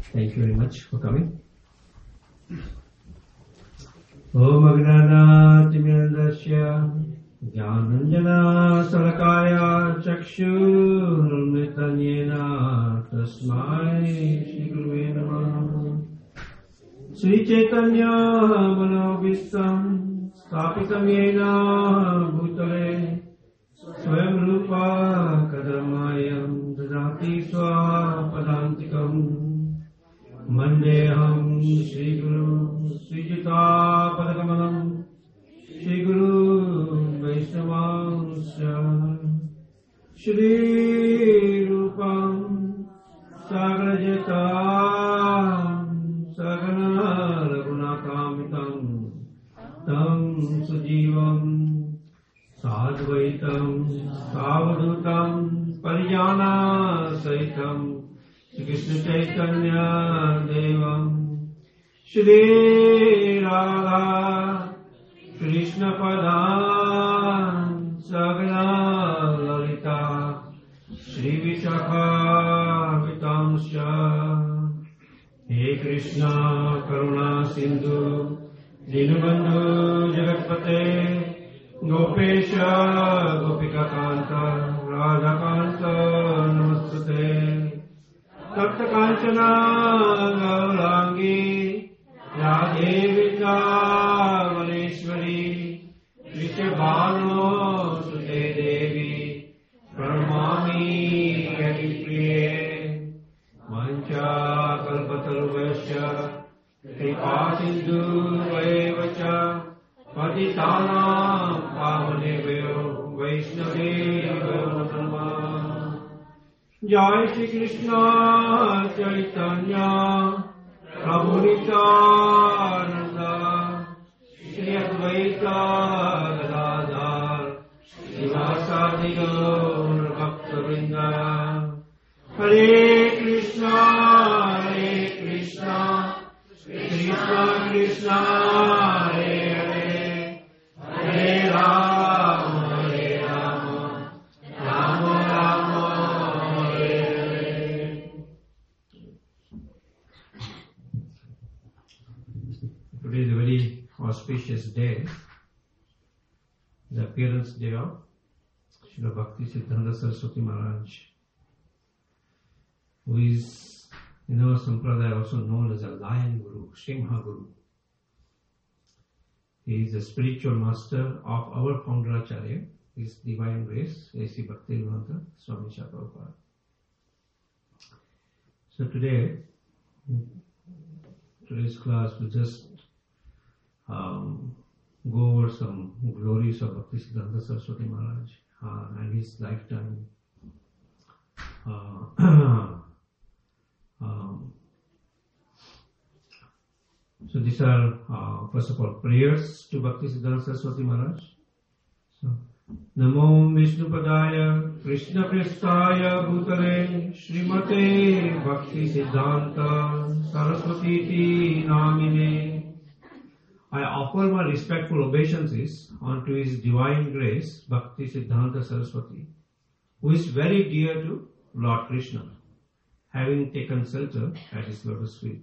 Thank you very much for coming. Om Agnanatimirandasya Jnananjana Salakaya Chakshurmitanyena Tasmai Shri Gurave Namah. Sri Chaitanya Manobhistam Stapitam Yena Bhutale Swayam Rupa Kadamayam Dadati Swapadantikam Mandeham Shri Guru Sri Jita Padakamalam Shri Guru Vaishnavasya Shri Rupam Sagrajata Sagana Raghunatamitam Tam Sujivam Sadvaitam Savadutam Parijana Saitam Krishna Chaitanya Devam Shri Radha Krishna Padam Sagana Lalita Shri Vishakha Vitamsha He Krishna Karuna Sindhu Dinabandhu Jagatpate Gopesha Gopika Kanta Radha Kanta Namastate Tapta Kanchana Gaurangi Radhe Vrindavaneshwari Vrishabhano Sute Devi Pranamami Haripriye Mancha Kalpataruvasya Kripa Sindhu Vaevacha Patitanam Pavanebhyo Vaishnavebhyo Namah. Jai Shri Krishna Chaitanya Prabhu Nityananda Shri Advaita Gadadhar Srivasadi Gaur Bhakta-vrinda. Hare Krishna Krishna Krishna Hare Hare Hare Rama Rama Rama Hare Hare. Today is a very auspicious day, the appearance day of Srila Bhakti Siddhanta Saraswati Maharaj, who is in our Sampradaya also known as a Lion Guru, Simha Guru. He is the spiritual master of our founder Acharya, His Divine Grace, A.C. Bhaktivedanta Swami Prabhupada. So today's class will just go over some glories of Bhakti Siddhanta Saraswati Maharaj and his lifetime. So these are first of all prayers to Bhakti Siddhanta Saraswati Maharaj. So Namo Vishnupadaya Krishna Prestaya Bhutale Srimate Bhakti Siddhanta Saraswati Namine. I offer my respectful obeisances unto His Divine Grace Bhakti Siddhanta Saraswati, who is very dear to Lord Krishna, having taken shelter at His lotus feet.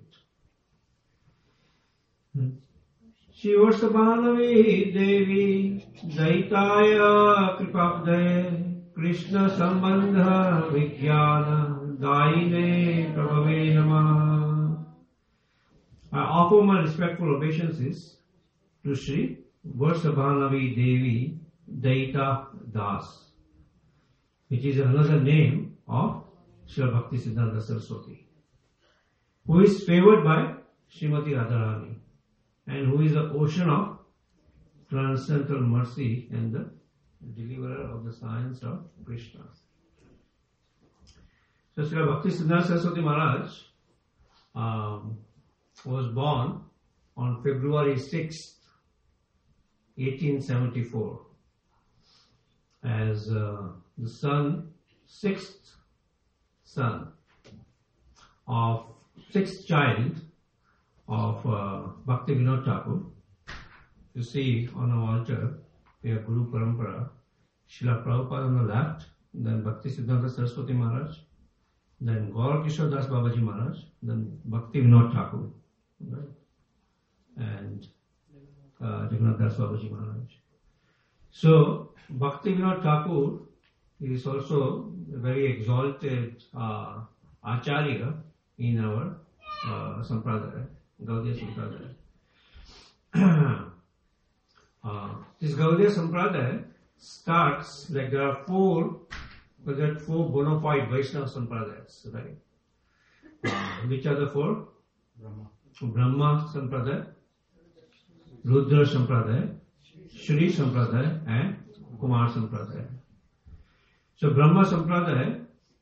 Shivasabhanavi Devi Daitaya Kripabde Krishna Sambandha Vijnana Daine Prabhave Namah. I offer my respectful obeisances to Sri Vasabhanavi Devi Daita Das, which is another name of Srila Bhakti Siddhanta Saraswati, who is favored by Srimati Radharani, and who is the ocean of transcendental mercy and the deliverer of the science of Krishna. So Srila Bhakti Siddhanta Saraswati Maharaj was born on February 6th, 1874, as the sixth child of Bhakti Vinod Thakur. You see on our altar, we have Guru Parampara, Srila Prabhupada on the left, then Bhakti Siddhanta Saraswati Maharaj, then Gaur Kishore Das Babaji Maharaj, then Bhakti Vinod Thakur, right? And Jagannath Das Babaji Maharaj. So Bhakti Vinod Thakur is also a very exalted Acharya in our Sampradaya, Gaudiya Sampradaya. This Gaudiya Sampradaya starts, like there are four bona fide Vaishnava Sampradayas, right? Which are the four? Brahma Sampradaya, Rudra Sampradaya, Shri Sampradaya, and Kumar Sampradaya. So Brahma Sampradaya,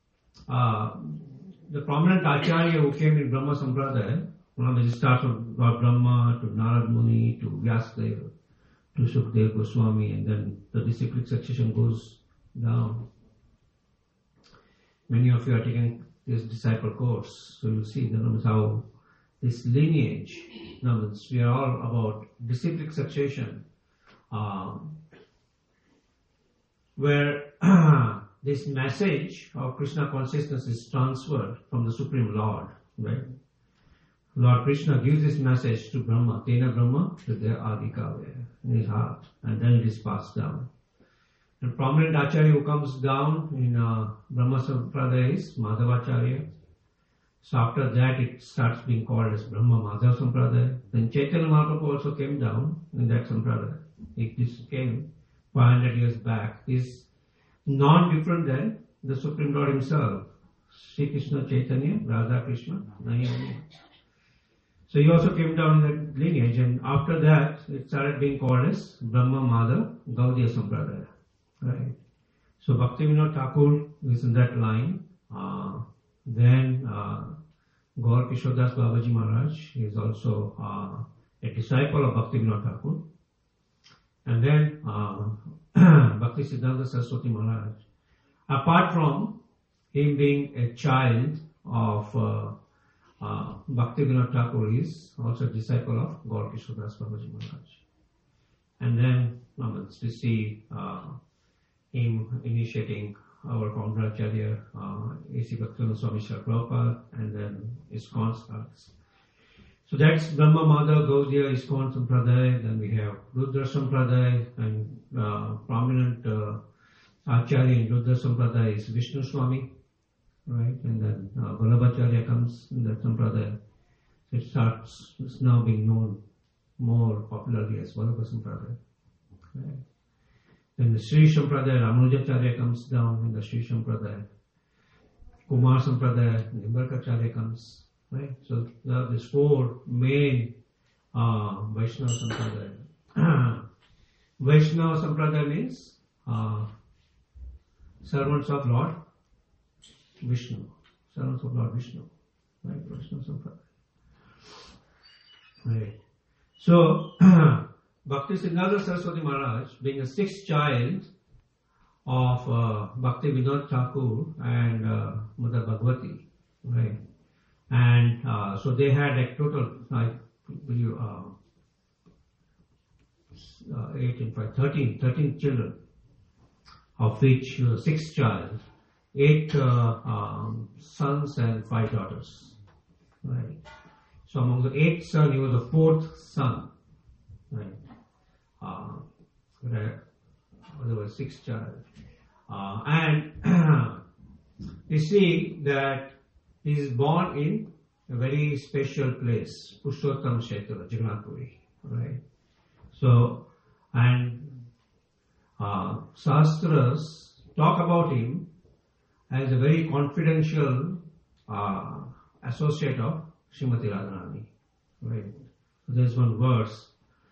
the prominent Acharya who came in Brahma Sampradaya, it starts from Lord Brahma to Narad Muni to Vyasadeva to Sukadeva Goswami, and then the disciplic succession goes down. Many of you are taking this disciple course, so you'll see how this lineage, we are all about disciplic succession, where this message of Krishna consciousness is transferred from the Supreme Lord, right? Lord Krishna gives this message to Brahma, Tena Brahma, to their Adikavya, in his heart, and then it is passed down. And prominent Acharya who comes down in Brahma Sampradaya is Madhavacharya. So after that it starts being called as Brahma Madhava Sampradaya. Then Chaitanya Mahaprabhu also came down in that Sampradaya. This came 500 years back. Is non-different than the Supreme Lord himself, Sri Krishna Chaitanya, Radha Krishna, Nayana. So he also came down in that lineage, and after that it started being called as Brahma Madhava Gaudiya Sampradaya. Right. So Bhakti Vinod Thakur is in that line. Then Gaur Kishore Das Babaji Maharaj is also a disciple of Bhakti Vinod Thakur. And then Bhakti Siddhanta Saraswati Maharaj. Apart from him being a child of Bhakti Vinod Thakur, is also a disciple of Gaur Kishore Das Babaji Maharaj. And then we see him initiating our founder Acharya, A.C. Bhaktivinoda Swami Srila Prabhupada, and then ISKCON starts. So that's Brahma Madhava Gaudiya ISKCON Sampradaya. Then we have Rudra Sampradaya, and prominent Acharya in Rudra Sampradaya is Vishnu Swami, right? And then Vallabhacharya comes in that Sampradaya. So it starts, it's now being known more popularly as Vallabha Sampradaya. Right? Then the Sri Sampradaya, Ramanujacharya comes down in the Sri Sampradaya. Kumar Sampradaya, Nimbarkacharya comes, right? So there are these four main Vaishnava Sampradaya. Vaishnava Sampradaya means servants of Lord Vishnu. Servants of Lord Vishnu. Right? Vaishnava Sampradaya. Right. So, Bhakti Siddhanta Saraswati Maharaj, being a sixth child of Bhakti Vinod Thakur and Mother Bhagwati, right? And so they had a total, 13 children, of which sixth child, 8 sons and 5 daughters, right? So among the 8 sons, he was the 4th son, right? There was 6th child. And you see that he is born in a very special place, Purushottam Kshetra, Jagannath Puri, right? So, and Shastras talk about him as a very confidential associate of Srimati Radharani, right? So there's one verse.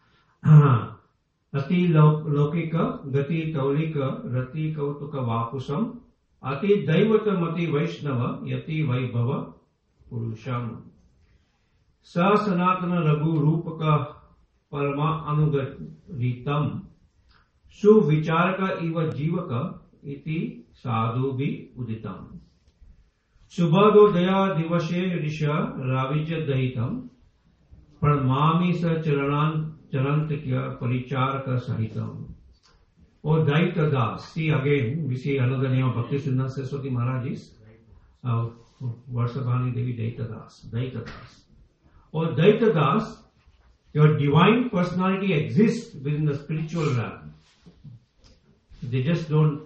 Ati Lokika, Gati Taulika, Rati Kautuka Vapusam, Ati Daivata Mati Vaishnava, Yati Vaibhava Purusham. Sa Sanatana Raghu Rupaka Parama Anugaritam, Su Vicharaka Iva Jivaka, Iti Sadhu Bhi Uditam. Subhado Daya Divashe Risha Ravija Dahitam, Pranmami Sa Charanan Charantikya Paricharaka Sahitam. Or Daita Das. See again, we see another name of Bhakti Siddhanta Saraswati Maharaj is Varsabhani Devi Daitadas. Or Daitadas, your divine personality exists within the spiritual realm. They just don't,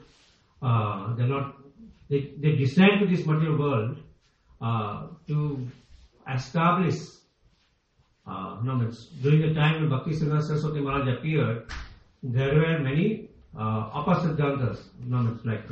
they descend to this material world to establish, during the time when Bhaktisiddhanta Saraswati Maharaj appeared, there were many Apasiddhantas, like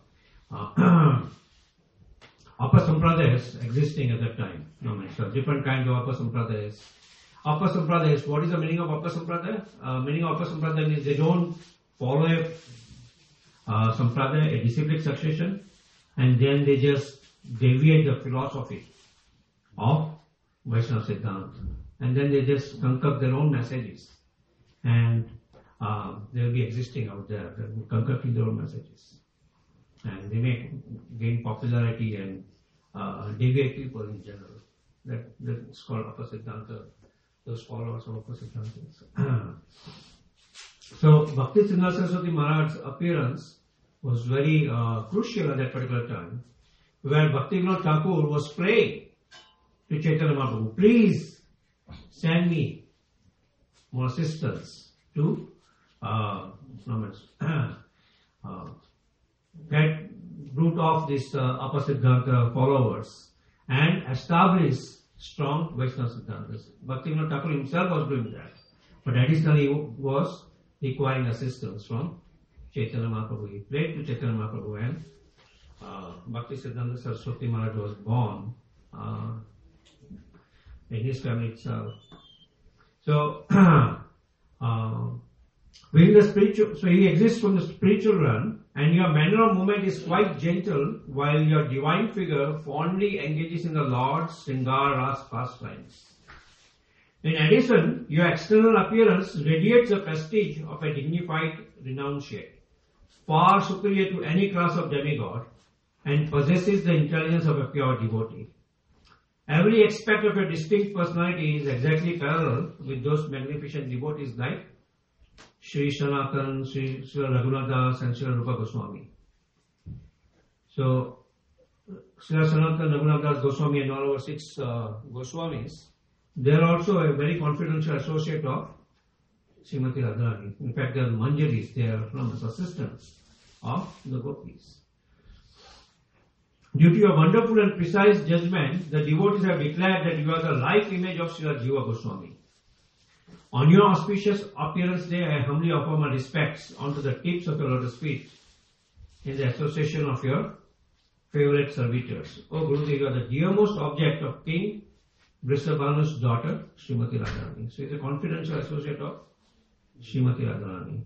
Apasampradayas existing at that time. So different kinds of Apasampradayas. Apasampradayas, what is the meaning of Apasampradaya? Meaning of Apasampradaya means they don't follow a Sampradaya, a disciplic succession, and then they just deviate the philosophy of Vaishnava Siddhanta. And then they just concoct their own messages. And they'll be existing out there, concocting their own messages. And they may gain popularity and deviate people in general. That's called Apasiddhanta, those followers of Apasiddhantas. So Bhaktisiddhanta Saraswati Maharaj's appearance was very crucial at that particular time, where Bhaktivinoda Thakur was praying to Chaitanya Mahaprabhu, please send me more assistance to get root of this Apasiddhanta followers and establish strong Vaishnava Siddhantas. Bhaktivinoda Thakur himself was doing that, but additionally he was requiring assistance from Chaitanya Mahaprabhu. He prayed to Chaitanya Mahaprabhu, and Bhaktisiddhanta Saraswati Maharaj was born in his family itself. So, within the spiritual, so he exists from the spiritual realm, and your manner of movement is quite gentle, while your divine figure fondly engages in the Lord's Sringar Ras pastimes. In addition, your external appearance radiates the prestige of a dignified renunciate, far superior to any class of demigod, and possesses the intelligence of a pure devotee. Every aspect of your distinct personality is exactly parallel with those magnificent devotees like Sri Sanatan, Sri Raghunath Das, and Sri Rupa Goswami. So, Sri Sanatan, Raghunath Das Goswami, and all over 6 Goswamis, they are also a very confidential associate of Srimati Radharani. In fact, they are Manjaris, they are assistants of the gopis. Due to your wonderful and precise judgment, the devotees have declared that you are the life image of Srila Jiva Goswami. On your auspicious appearance day, I humbly offer my respects onto the tips of your lotus feet in the association of your favorite servitors. O Gurudev, you are the dearmost object of King Vrishabhanu's daughter, Srimati Radharani. So he is a confidential associate of Srimati Radharani.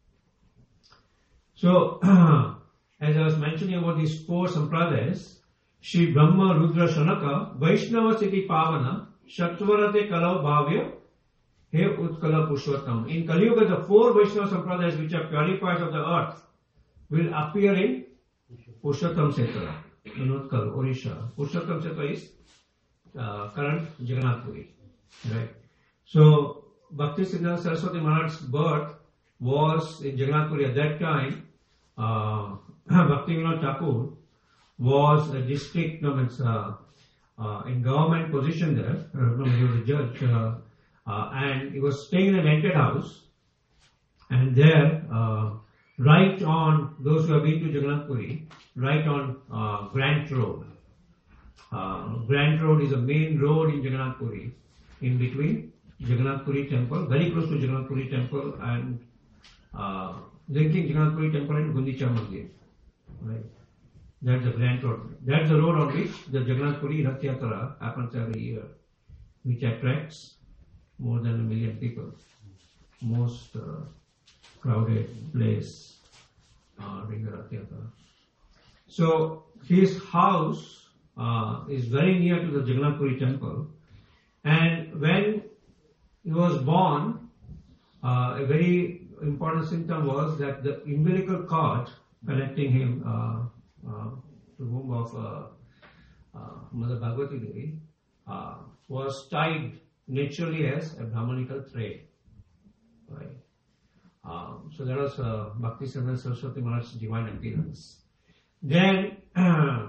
So, as I was mentioning about these 4 sampradayas, Shri Brahma Rudra Shanaka, Vaishnava Siddhi Pavana, Shatvarate Kalau Bhavya, He Utkala Pushwatam. In Kali Yuga, the 4 Vaishnava sampradayas which are purifiers of the earth will appear in Pushwatam Kshetra, in Utkal, Orissa. Pushwatam Kshetra is current Jagannath Puri. Right? So, Bhaktisiddhanta Saraswati Maharaj's birth was in Jagannath Puri. At that time, Bhaktivinoda Thakur was a district, in government position there, he was a judge, and he was staying in a rented house, and there, right on, those who have been to Jagannath Puri, right on Grant Road. Grant Road is a main road in Jagannath Puri, in between Jagannath Puri temple, very close to Jagannath Puri temple, and linking Jagannath Puri temple and Gundicha Mandir. Right? That's the Grant Road. That's the road on which the Jagannath Puri Rath Yatra happens every year, which attracts more than 1 million people. Most crowded place during the Rath Yatra. So his house is very near to the Jagannath Puri temple, and when he was born, a very important symptom was that the umbilical cord connecting him to the womb of Mother Bhagavati Devi was tied naturally as a Brahmanical thread. Right? So that was Bhaktisiddhanta Saraswati Maharaj's divine appearance. Then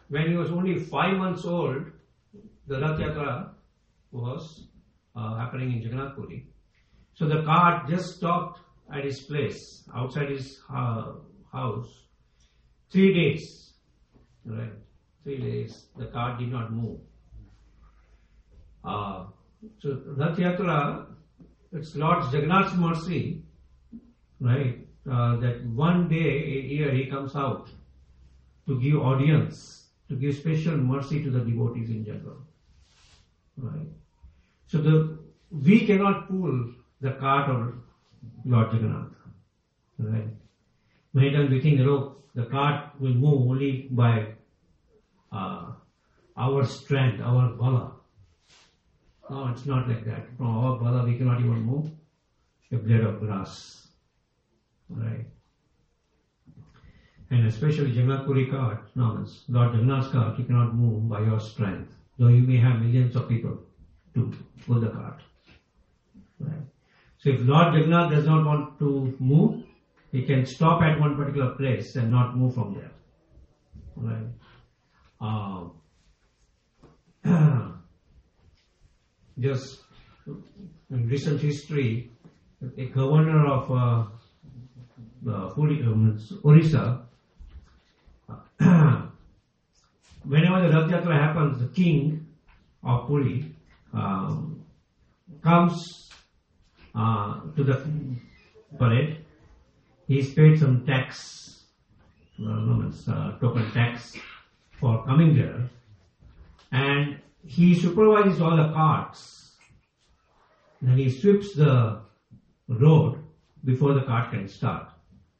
when he was only 5 months old, the Rath Yatra was happening in Jagannath Puri. So the cart just stopped at his place, outside his house. 3 days, right? 3 days, the cart did not move. So Rath Yatra, it's Lord Jagannath's mercy, right? That one day a year he comes out to give audience, to give special mercy to the devotees in general, right? So we cannot pull the cart of Lord Jagannath, right? Many times we think, the cart will move only by our strength, our bala. No, it's not like that. From our bala we cannot even move a blade of grass, right? And especially Jagannath Puri cart, no, it's Lord Jagannath's cart, you cannot move by your strength, though you may have millions of people to pull the cart, right? So if Lord Jagannath does not want to move, he can stop at one particular place and not move from there, right? Just in recent history, a governor of Orissa, whenever the Rath Yatra happens, the king of Puri comes to the parade. He's paid some tax, token tax for coming there, and he supervises all the carts, and he sweeps the road before the cart can start.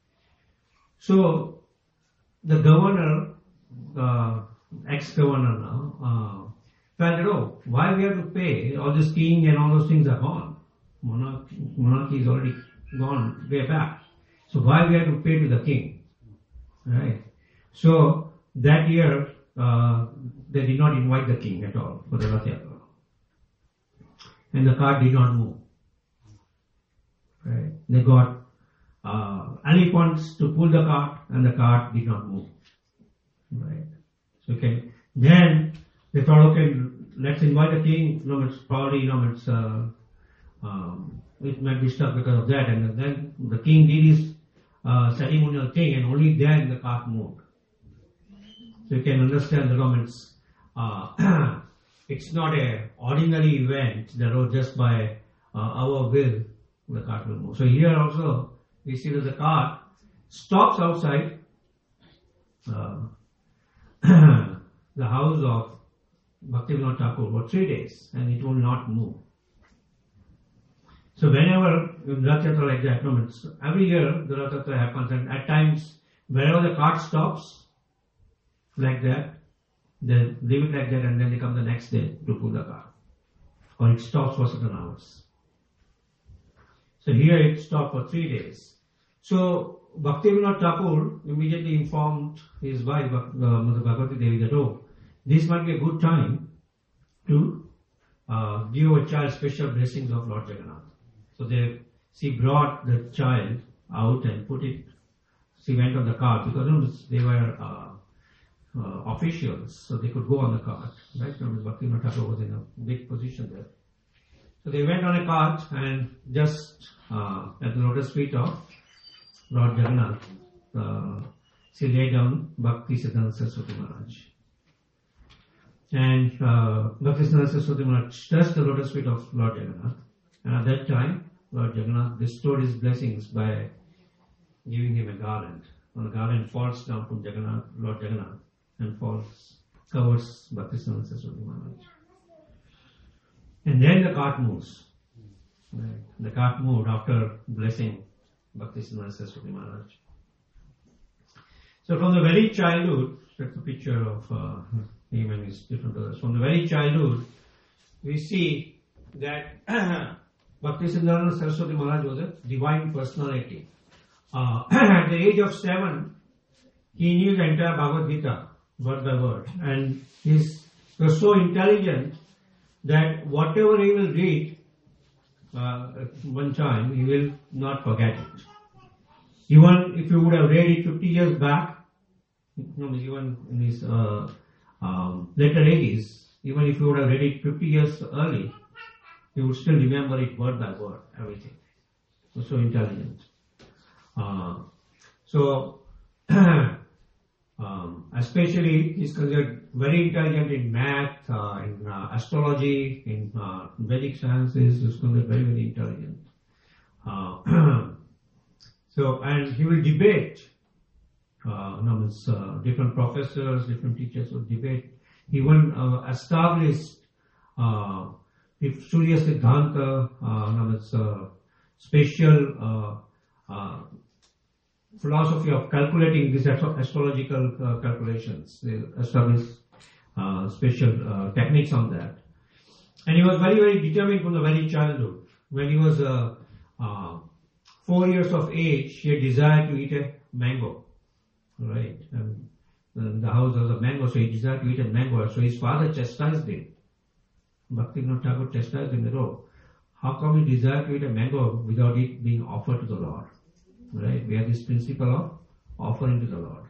So the governor, ex-governor now, felt, why we have to pay? All this king and all those things are gone. Monarchy is already gone way back. So why we have to pay to the king? Right? So that year, they did not invite the king at all for the Rath Yatra. And the cart did not move. Right? They got elephants to pull the cart, and the cart did not move. Right? So then they thought, let's invite the king. It's probably, it might be stuck because of that. And then the king did his ceremonial thing, and only then the cart moved. So you can understand the Romans. It's not an ordinary event that just by our will the cart will move. So here also we see that the cart stops outside the house of Bhaktivinoda Thakur for 3 days, and it will not move. So whenever Rath Yatra like that, every year the Rath Yatra happens, and at times wherever the cart stops like that, they leave it like that, and then they come the next day to pull the cart, or it stops for certain hours. So here it stopped for 3 days. So Bhaktivinoda Thakur immediately informed his wife, Mother Bhagavati Devi, that this might be a good time to give a child special blessings of Lord Jagannath. So she brought the child out and put it. She went on the cart because they were officials, so they could go on the cart. Right? Bhaktivinoda Thakur was in a big position there. So they went on a cart, and just at the lotus feet of Lord Jagannath, she laid down Bhakti Siddhanta Saraswati Maharaj. And Bhakti Siddhanta Saraswati Maharaj touched the lotus feet of Lord Jagannath. And at that time, Lord Jagannath bestowed his blessings by giving him a garland. And the garland falls down from Lord Jagannath, and covers Bhakti Siddhanta Saraswati Maharaj. And then the cart moves. Right. The cart moved after blessing Bhakti Siddhanta Saraswati Maharaj. So from the very childhood, that's a picture of him and his different brothers. From the very childhood, we see that Bhakti Siddhanta Saraswati Maharaj was a divine personality. At the age of 7, he knew the entire Bhagavad Gita, word by word. And he was so intelligent that whatever he will read at one time, he will not forget it. Even if you would have read it 50 years back, even in his later ages, even if you would have read it 50 years early, you would still remember it word by word, everything. So intelligent. Especially he's considered very intelligent in math, in astrology, in Vedic sciences. He's considered very, very intelligent. And he will debate. Different professors, different teachers will debate. He even established Surya Siddhanta, special philosophy of calculating these astrological calculations. They established special techniques on that. And he was very, very determined from the very childhood. When he was 4 years of age, he had desired to eat a mango. Right? And the house was a mango, so he desired to eat a mango. So his father chastised him. Bhaktivinoda Thakur chastised him, how come you desire to eat a mango without it being offered to the Lord? Right? We have this principle of offering to the Lord.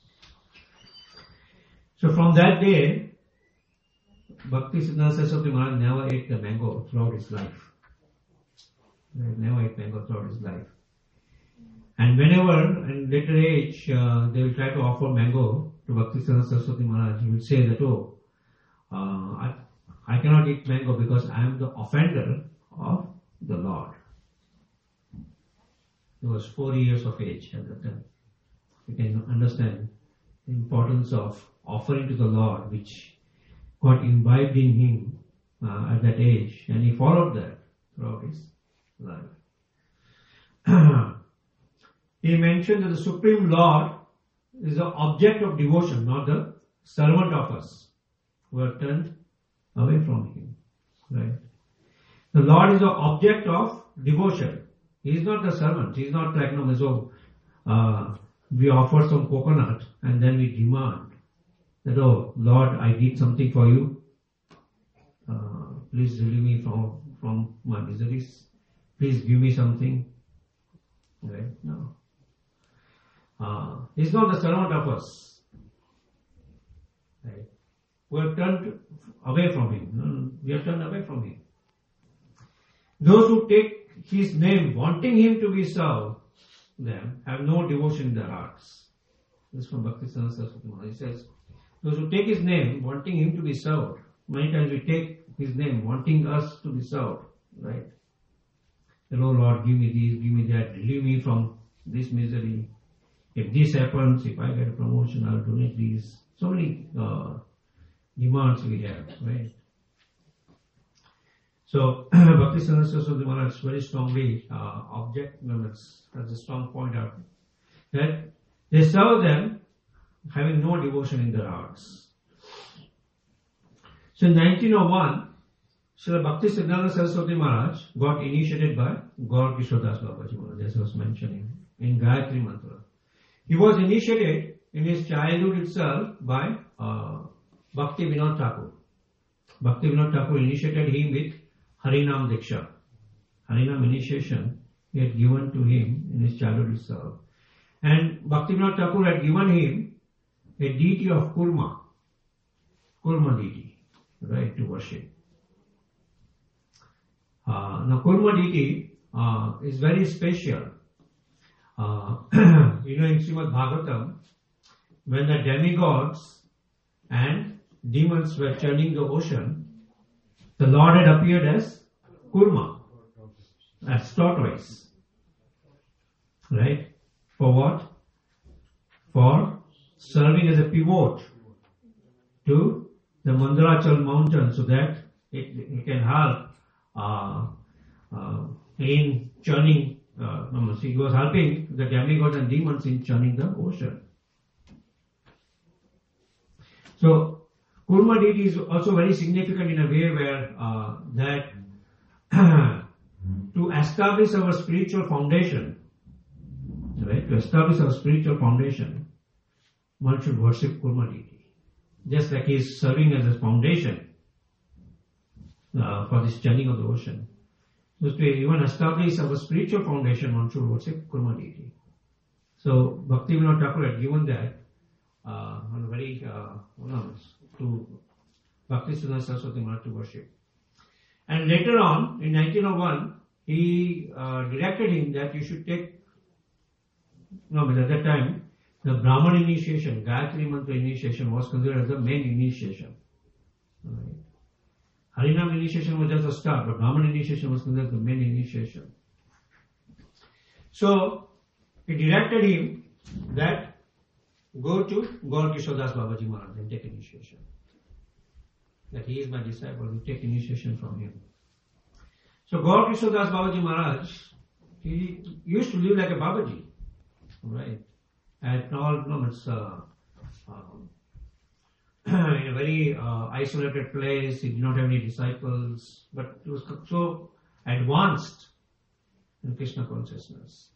So from that day, Bhaktisiddhanta Saraswati Maharaj never ate the mango throughout his life. Never ate mango throughout his life. And whenever, in later age, they will try to offer mango to Bhaktisiddhanta Saraswati Maharaj, he will say that, I cannot eat mango because I am the offender of the Lord. He was 4 years of age at that time. You can understand the importance of offering to the Lord, which got imbibed in him at that age, and he followed that throughout his life. He mentioned that the Supreme Lord is the object of devotion, not the servant of us who are turned away from him. Right? The Lord is the object of devotion. He is not the servant. He is not like, we offer some coconut and then we demand that, Lord, I did something for you. Please relieve me from my miseries. Please give me something. Right? No. He is not the servant of us. Right? We are turned away from him. No, we are turned away from him. Those who take his name, wanting him to be served, them have no devotion in their hearts. This is from Bhaktisiddhanta Saraswati Maharaj. He says, those who take his name, wanting him to be served. Many times we take his name, wanting us to be served. Right? Oh Lord, give me this, give me that, relieve me from this misery. If this happens, if I get a promotion, I'll donate these. So many demands we have, right? So, Bhaktisiddhanta Saraswati Maharaj very strongly has a strong point out that they serve them having no devotion in their hearts. So in 1901, Srila Bhaktisiddhanta Saraswati Maharaj got initiated by Gaur Kishore Das Babaji Maharaj, as I was mentioning, in Gayatri Mantra. He was initiated in his childhood itself by Bhakti Vinod Thakur. Bhakti Vinod Thakur initiated him with Harinam Diksha. Harinam initiation he had given to him in his childhood itself. And Bhakti Vinod Thakur had given him a deity of Kurma deity, right, to worship. Now Kurma deity is very special. In Srimad Bhagavatam, when the demigods and demons were churning the ocean, the Lord had appeared as Kurma, as tortoise. Right? For what? For serving as a pivot to the Mandarachal mountain so that it can help in churning. He was helping the demigods and demons in churning the ocean. So, Kurma deity is also very significant in a way where that to establish our spiritual foundation, right? To establish our spiritual foundation, one should worship Kurma deity. Just like he is serving as a foundation for this churning of the ocean. So to even establish our spiritual foundation, one should worship Kurma deity. So Bhakti Vinod Thakur had given that on a very to Bhaktisiddhanta Saraswati Maharaj to worship. And later on, in 1901, he directed him that you should take, but at that time, the Brahman initiation, Gayatri Mantra initiation was considered as the main initiation. Right. Harinam initiation was just a start, but Brahman initiation was considered the main initiation. So, he directed him that go to Gaur Kishore Das Babaji Maharaj and take initiation. That he is my disciple, you take initiation from him. So Gaur Kishore Das Babaji Maharaj, he used to live like a Babaji, right? At all moments, in a very isolated place, he did not have any disciples, but he was so advanced in Krishna consciousness.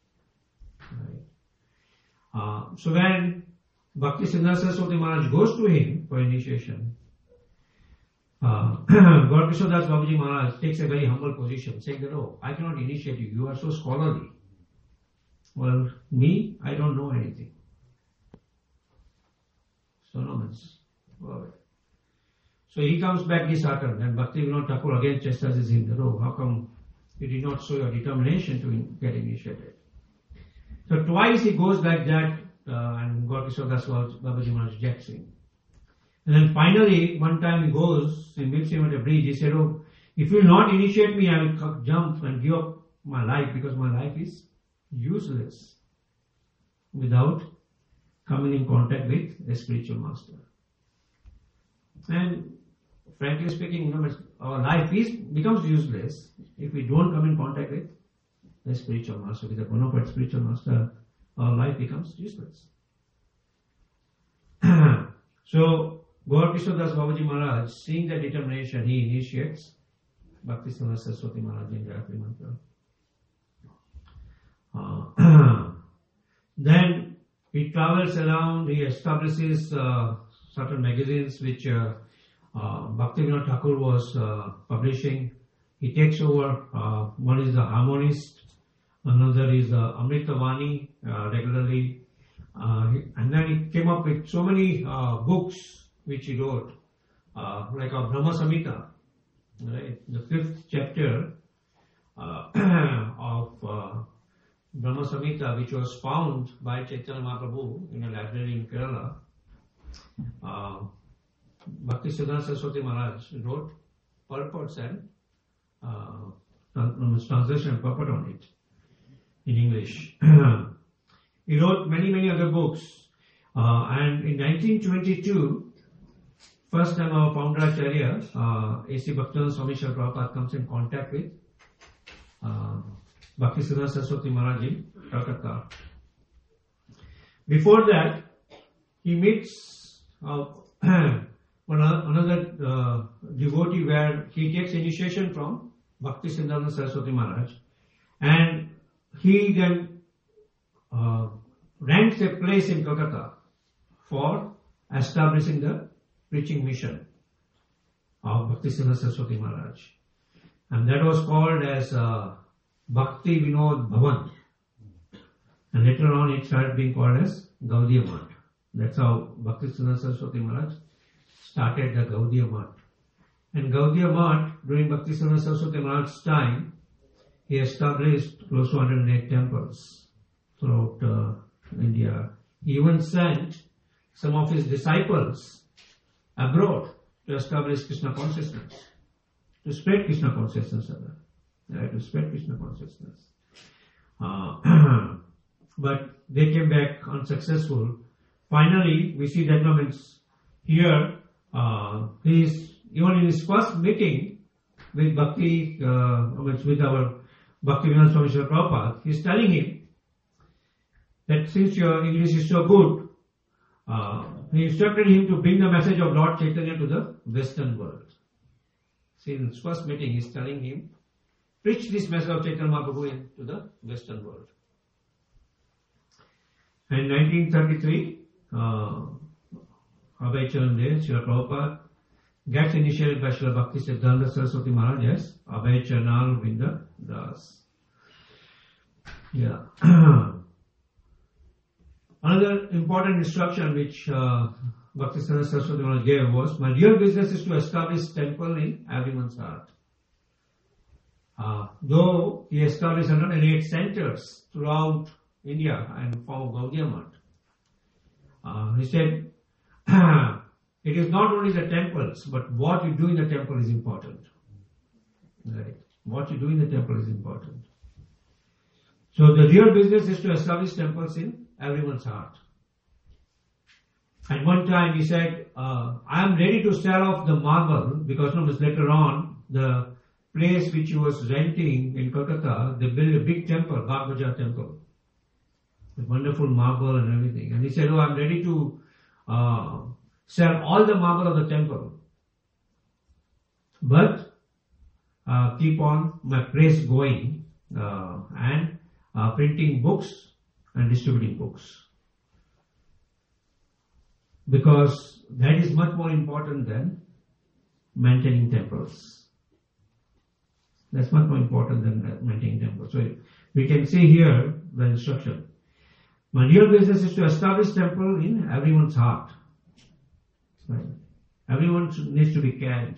Right? So when Bhaktisiddhanta Saraswati Maharaj goes to him for initiation, Gaur Kishore Das Babaji Maharaj takes a very humble position, saying that, oh, I cannot initiate you, you are so scholarly. Well, me, I don't know anything. So no means. So he comes back disheartened, and Bhaktivinoda Thakur again chastises him that, oh, how come you did not show your determination to get initiated? So twice he goes like that, and Gaur Kishore Das Babaji Maharaj rejects him. And then finally, one time he goes, he meets him at a bridge, he said, oh, if you will not initiate me, I will jump and give up my life, because my life is useless without coming in contact with a spiritual master. And frankly speaking, our life becomes useless if we don't come in contact with the spiritual master, with a bona fide spiritual master. Our life becomes useless. So Gaur Kishore Das Babaji Maharaj, seeing that determination, he initiates Bhaktisiddhanta Saraswati Maharaj in Gayatri Mantra. Then he travels around, he establishes certain magazines which Bhaktivinoda Thakur was publishing. He takes over, one is the Harmonist, another is the Amritavani regularly. And then he came up with so many books which he wrote, like a Brahma Samhita, right? The 5th chapter of Brahma Samhita, which was found by Chaitanya Mahaprabhu in a library in Kerala. Bhaktisiddhanta Saraswati Maharaj wrote purports and translation and purport on it in English. He wrote many other books, and in 1922, first time our founder Acharya, A.C. Bhaktivinoda Swami Srila Prabhupada comes in contact with Bhaktisiddhanta Saraswati Maharaj in Calcutta. Before that, he meets another devotee where he takes initiation from Bhaktisiddhanta Saraswati Maharaj, and he then rents a place in Calcutta for establishing the preaching mission of Bhaktisiddhanta Saraswati Maharaj. And that was called as Bhakti Vinod Bhavan. And later on it started being called as Gaudiya Math. That's how Bhaktisiddhanta Saraswati Maharaj started the Gaudiya Math. And Gaudiya Math, during Bhaktisiddhanta Saraswati Maharaj's time, he established close to 108 temples throughout India. He even sent some of his disciples abroad to establish Krishna consciousness, to spread Krishna consciousness, to spread Krishna consciousness. But they came back unsuccessful. Finally, we see developments here. He's even in his first meeting with Bhakti, with our Bhaktivinoda Swami Srila Prabhupada, he's telling him that since your English is so good, he instructed him to bring the message of Lord Chaitanya to the Western world. See, in his first meeting, he's telling him, preach this message of Chaitanya Mahaprabhu to the Western world. In 1933, Abhay Charan Dev, Srila Prabhupada, gets initiated by Srila Bhaktisiddhanta Saraswati Maharaj as Abhay Charanal Vinda Das. Yeah. Another important instruction which Bhaktisiddhanta Saraswati Maharaj gave was, my real business is to establish temple in everyone's heart. Though he established 108 centers throughout India and form of Gaudiya Math, he said, it is not only the temples, but what you do in the temple is important. Right? What you do in the temple is important. So the real business is to establish temples in everyone's heart. At one time he said, I am ready to sell off the marble because later on the place which he was renting in Kolkata, they built a big temple, Bagh temple, with wonderful marble and everything. And he said, oh, I'm ready to sell all the marble of the temple, but keep on my press going and printing books and distributing books. Because that is much more important than maintaining temples. That's much more important than maintaining temples. So we can see here the instruction. My real business is to establish temple in everyone's heart. Right? Everyone needs to be cared.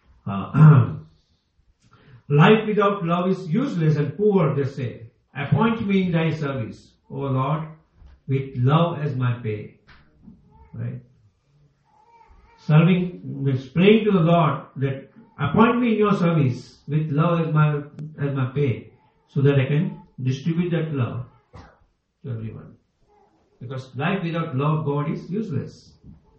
Life without love is useless and poor, they say. Appoint me in thy service, O Lord, with love as my pay. Right? Serving means praying to the Lord that appoint me in your service with love as my pay, so that I can distribute that love to everyone. Because life without love of God is useless.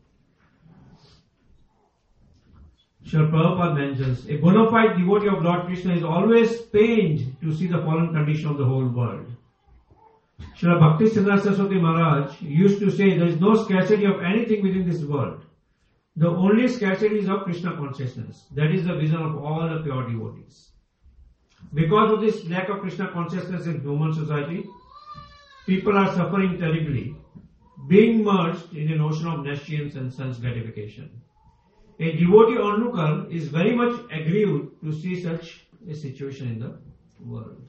Srila Prabhupada mentions, a bona fide devotee of Lord Krishna is always pained to see the fallen condition of the whole world. Srila Bhaktisiddhanta Saraswati Maharaj used to say there is no scarcity of anything within this world. The only scarcity is of Krishna consciousness. That is the vision of all the pure devotees. Because of this lack of Krishna consciousness in human society, people are suffering terribly, being merged in an ocean of nescience and sense gratification. A devotee onlooker is very much aggrieved to see such a situation in the world.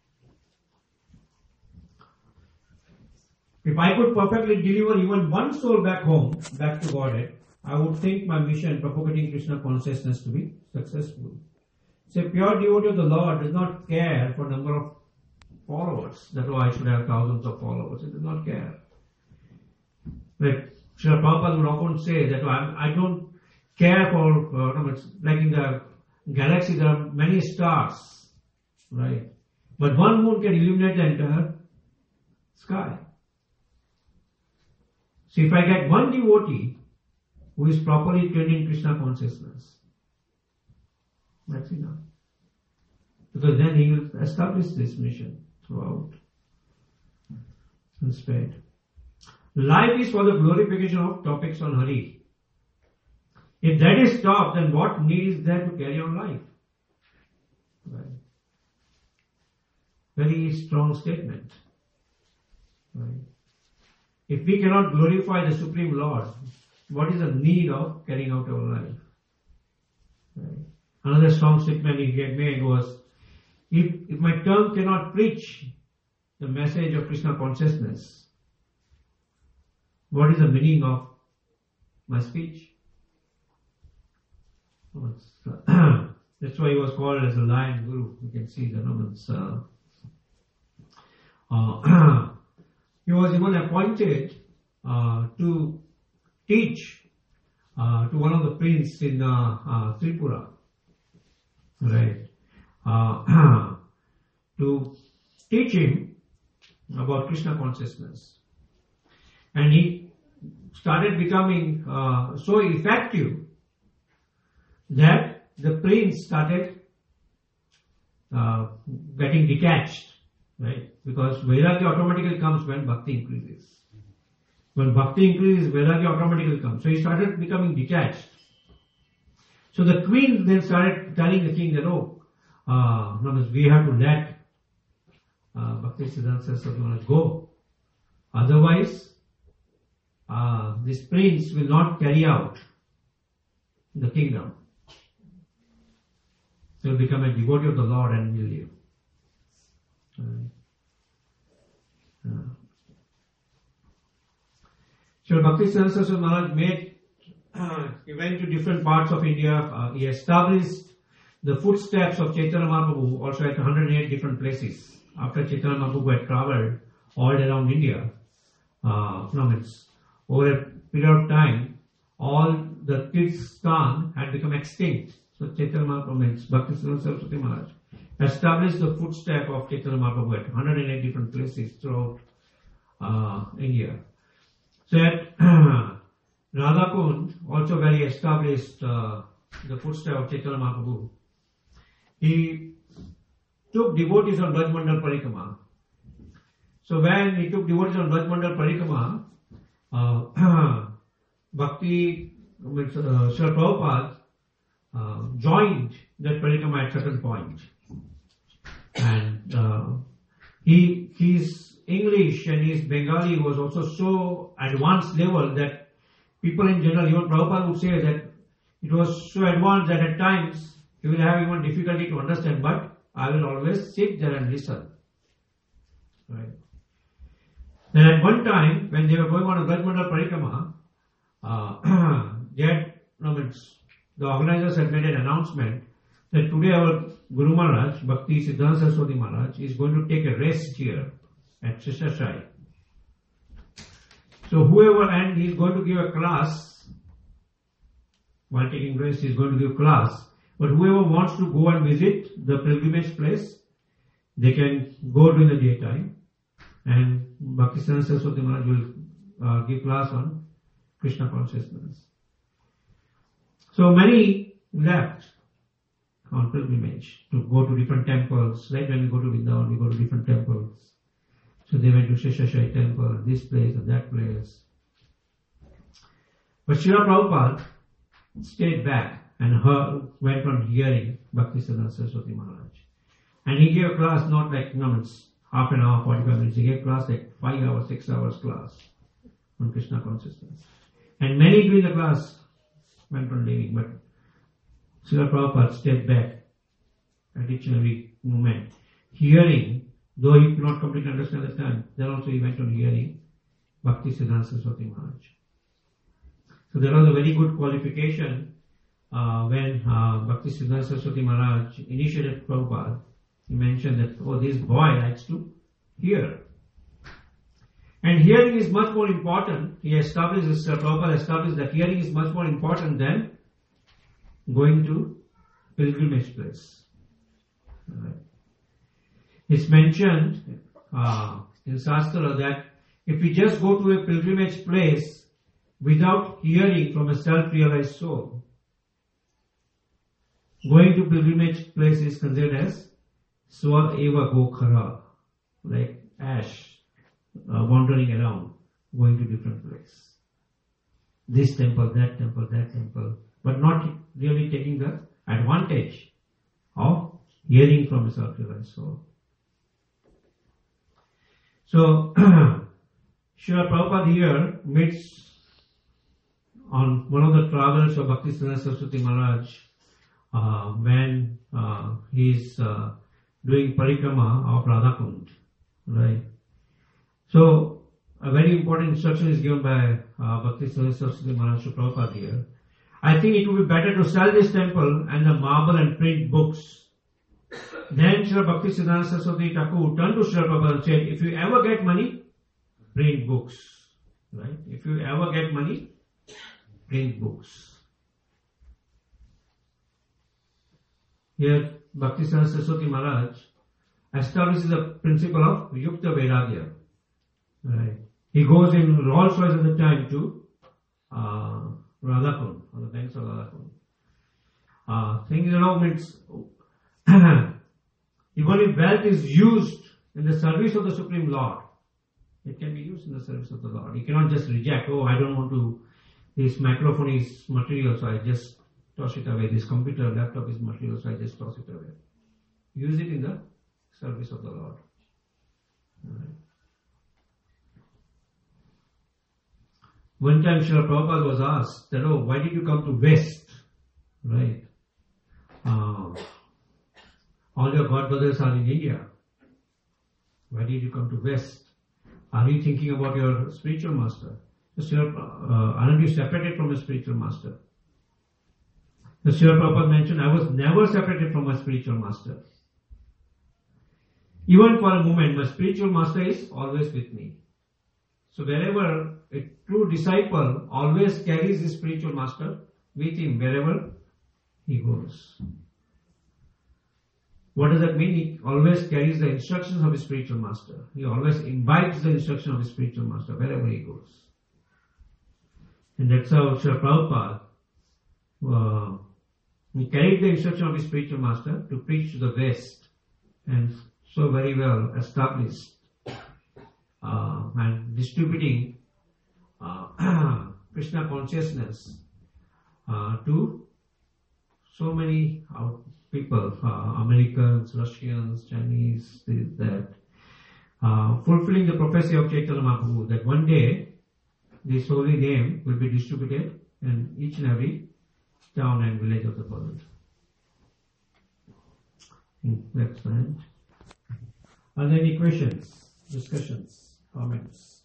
If I could perfectly deliver even one soul back home, back to Godhead, I would think my mission propagating Krishna consciousness to be successful. So a pure devotee of the Lord does not care for number of followers. That's why I should have thousands of followers. It does not care. Like Srila Prabhupada would often say that I don't care for, like in the galaxy there are many stars, right? But one moon can illuminate the entire sky. So if I get one devotee who is properly trained in Krishna consciousness, that's enough. Because then he will establish this mission throughout and spread. Life is for the glorification of topics on Hari. If that is stopped, then what need is there to carry on life? Right. Very strong statement. Right. If we cannot glorify the Supreme Lord, what is the need of carrying out our life? Right. Another strong statement he had made was, if my tongue cannot preach the message of Krishna consciousness, what is the meaning of my speech? That's why he was called as the Lion Guru. You can see the Romans. He was even appointed to teach to one of the princes in Tripura, right? To teach him about Krishna consciousness, and he started becoming so effective that the prince started getting detached, right? Because Vairagya automatically comes when Bhakti increases. When Bhakti increases, Vairagya automatically comes. So he started becoming detached. So the queen then started telling the king that, we have to let Bhaktisiddhanta Saraswati Maharaj go. Otherwise, this prince will not carry out the kingdom. So he'll become a devotee of the Lord and will live. So Bhaktisiddhanta Saraswati Maharaj made he went to different parts of India. He established the footsteps of Chaitanya Mahaprabhu also at 108 different places. After Chaitanya Mahaprabhu had traveled all around India, over a period of time, all the Tirthan had become extinct. So Chaitanya Mahaprabhu, Bhaktisiddhanta Saraswati Maharaj, established the footstep of Chaitanya Mahaprabhu at 108 different places throughout India. So at Radhakund, also where he established the footstep of Chaitanya Mahaprabhu, he took devotees on Braj Mandal Parikrama. So when he took devotees on Braj Mandal Parikrama, Bhakti, Srila Prabhupada joined that Parikrama at certain point. And his English and his Bengali was also so advanced level that people in general, even Prabhupada would say that it was so advanced that at times he will have even difficulty to understand, but I will always sit there and listen. Right. Then at one time, when they were going on a Braj Mandal Parikrama, the organizers had made an announcement that today our Guru Maharaj, Bhakti Siddhanta Saraswati Maharaj, is going to take a rest here at Shishashai. So and he is going to give a class. While taking rest, he is going to give class. But whoever wants to go and visit the pilgrimage place, they can go during the daytime. And Bhakti Siddhanta Saraswati Maharaj will give class on Krishna consciousness. So many left on pilgrimage to go to different temples. Right when we go to Vrindavan, we go to different temples. So they went to Sheshashai temple, this place and that place. But Srila Prabhupada stayed back and went on hearing Bhakti Siddhanta Saraswati Maharaj. And he gave a class not like half an hour, 45 minutes. He gave class like 5 hours, 6 hours class on Krishna consciousness. And many during the class went on leaving, but Srila Prabhupada stayed back at each and every moment, hearing, though he could not completely understand the time, then also he went on hearing Bhakti Siddhanta Saraswati Maharaj. So there was a very good qualification when Bhakti Siddhanta Saraswati Maharaj initiated Prabhupada. He mentioned that, this boy likes to hear. And hearing is much more important. Prabhupada established that hearing is much more important than going to pilgrimage place. Right. It's mentioned in Shastra that if we just go to a pilgrimage place without hearing from a self-realized soul, going to pilgrimage place is considered as Swa Eva Gokhara, like ash, wandering around, going to different places. This temple, that temple, that temple, but not really taking the advantage of hearing from a self-realized soul. So, Srila Prabhupada here meets on one of the travels of Bhakti Siddhanta Saraswati Maharaj when he's doing parikrama of Radhakund, right? So, a very important instruction is given by Bhakti Siddhanta Saraswati Maharaj to Prabhupada here. I think it would be better to sell this temple and the marble and print books. Then Srila Bhakti Siddhanta Saraswati Thakur turned to Srila Prabhupada and said, if you ever get money, print books. Right? If you ever get money, print books. Here, Bhakti Siddhanta Saraswati Maharaj establishes the principle of Yukta Vairagya. Right? He goes in Rolls Royce at the time to Radhakund, on the banks of Radhakund. Thinking means even if wealth is used in the service of the Supreme Lord, it can be used in the service of the Lord. You cannot just reject, I don't want to, this microphone is material, so I just toss it away. This computer, laptop is material, so I just toss it away. Use it in the service of the Lord. Right. One time Srila Prabhupada was asked that, why did you come to West? Right. All your godbrothers are in India. Why did you come to West? Are you thinking about your spiritual master? Anand is separated from a spiritual master. The Srila Prabhupada mentioned, I was never separated from my spiritual master. Even for a moment, my spiritual master is always with me. So wherever a true disciple always carries his spiritual master with him wherever he goes. What does that mean? He always carries the instructions of his spiritual master. He always imbibes the instruction of his spiritual master wherever he goes. And that's how Srila Prabhupada, he carried the instruction of his spiritual master to preach to the West, and so very well established and distributing Krishna consciousness to so many people, Americans, Russians, Chinese, this, that, fulfilling the prophecy of Chaitanya Mahaprabhu that one day this holy name will be distributed in each and every town and village of the world. Next slide. Are there any questions, discussions, comments?